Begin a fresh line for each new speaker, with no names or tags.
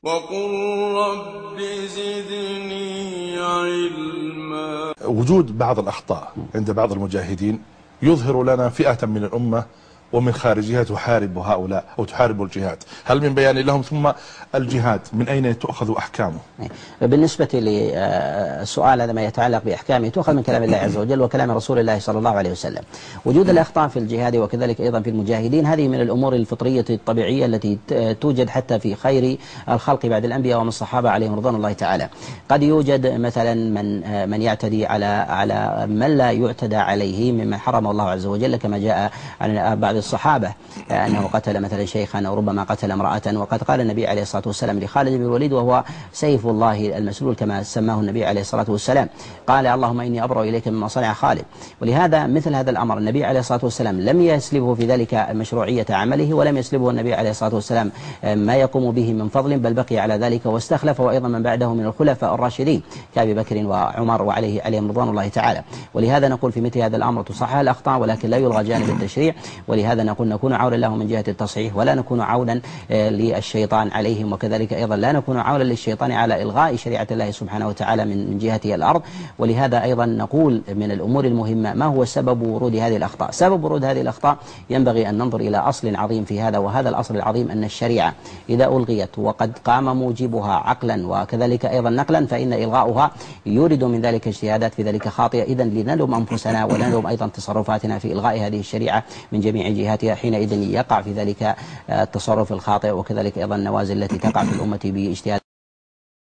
وقل رب زدني علما.
وجود بعض الأخطاء عند بعض المجاهدين يظهر لنا فئة من الأمة ومن خارجها تحارب هؤلاء أو تحارب الجهاد. هل من بيان لهم؟ ثم الجهاد من أين تؤخذ أحكامه؟
بالنسبة للسؤال هذا ما يتعلق بأحكامه تؤخذ من كلام الله عز وجل وكلام رسول الله صلى الله عليه وسلم. وجود الأخطاء في الجهاد وكذلك أيضا في المجاهدين هذه من الأمور الفطرية الطبيعية التي توجد حتى في خير الخلق بعد الأنبياء ومن الصحابة عليهم رضوان الله تعالى. قد يوجد مثلا من يعتدي على من لا يعتدى عليه ممن حرم الله عز وجل، كما جاء عن بعض الصحابة أنه قتل مثلا شيخا أو ربما قتل امرأة. وقد قال النبي عليه الصلاة والسلام لخالد بن الوليد وهو سيف الله المسلول كما سماه النبي عليه الصلاة والسلام، قال اللهم إني أبرأ إليك مما صنع خالد. ولهذا مثل هذا الأمر النبي عليه الصلاة والسلام لم يسلبه في ذلك مشروعية عمله، ولم يسلبه النبي عليه الصلاة والسلام ما يقوم به من فضل، بل بقي على ذلك واستخلف وأيضا من بعده من الخلفاء الراشدين كأبي بكر وعمر وعليهم رضوان الله تعالى. ولهذا نقول في مثل هذا الأمر تصحح الأخطاء ولكن لا يلغى جانب التشريع. ولهذا نقول نكون عونا له من جهة التصحيح ولا نكون عونا للشيطان عليهم، وكذلك أيضا لا نكون عونا للشيطان على إلغاء شريعة الله سبحانه وتعالى من جهة الأرض. ولهذا أيضا نقول من الأمور المهمة ما هو سبب ورود هذه الأخطاء. سبب ورود هذه الأخطاء ينبغي أن ننظر إلى أصل عظيم في هذا، وهذا الأصل العظيم أن الشريعة إذا ألغيت وقد قام موجبها عقلا وكذلك أيضا نقلا فإن إلغاؤها يورد من ذلك اجتهادات في ذلك خاطئة. إذن لنلوم أنفسنا ولنلوم أيضا تصرفاتنا في إلغاء هذه الشريعة من جميع جهاتها، حينئذ يقع في ذلك التصرف الخاطئ وكذلك أيضا النوازل التي تقع في الأمة باجتهاد